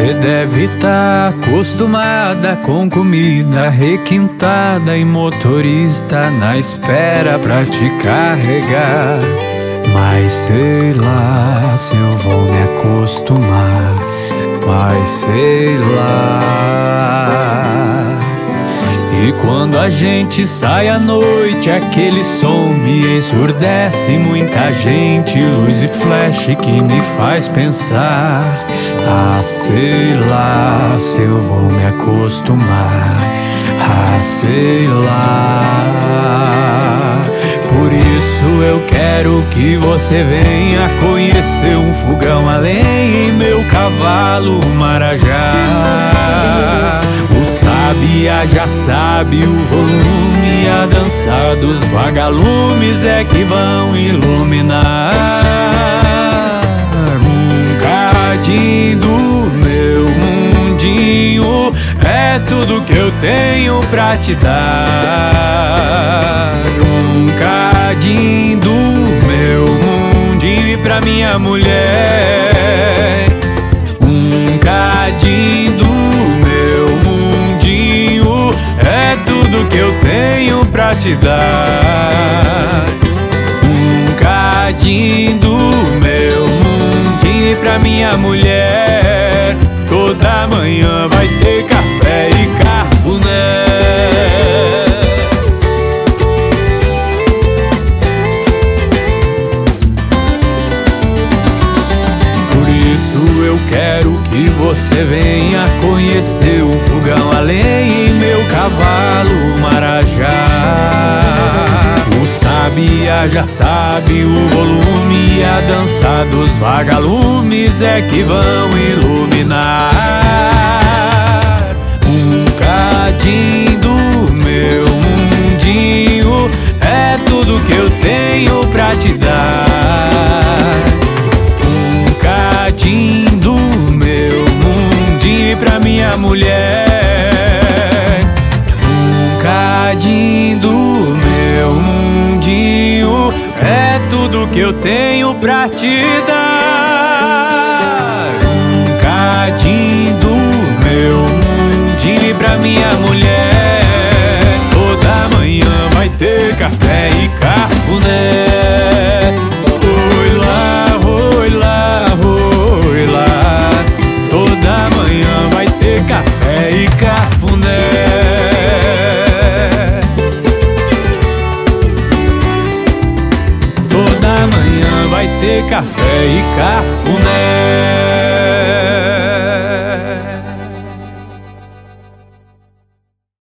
Cê deve tá acostumada com comida requintada e motorista na espera pra te carregar. Mas sei lá se eu vou me acostumar, mas sei lá. E quando a gente sai à noite, aquele som me ensurdece. Muita gente, luz e flash que me faz pensar. Ah, sei lá se eu vou me acostumar. Ah, sei lá. Por isso eu quero que você venha conhecer um fogão a lenha em meu cavalo Marajá. O sabiá já sabe o volume, a dança dos vagalumes é que vão iluminar um cadinho do meu mundinho. É tudo que eu tenho pra te dar. Um cadinho do meu mundinho e pra minha mulher. Um cadinho do meu mundinho é tudo que eu tenho pra te dar. Um cadinho do meu mundinho e pra minha mulher. Toda manhã vai ter café e cafuné. Por isso eu quero que você venha conhecer um fogão a lenha em meu cavalo Marajá. O sabiá já sabe o volume e a dança dos vagalumes é que vão iluminar um cadinho do meu mundinho. É tudo que eu tenho pra te dar. Um cadinho do meu mundinho e pra minha mulher. Um cadinho do meu mundinho é tudo que eu tenho pra te dar. Um cadinho do meu mundinho e pra minha mulher. Toda manhã vai ter café e cafuné. Oi lá, oi lá, oi lá. Toda manhã vai ter café e cafuné. Toda manhã vai ter café e cafuné.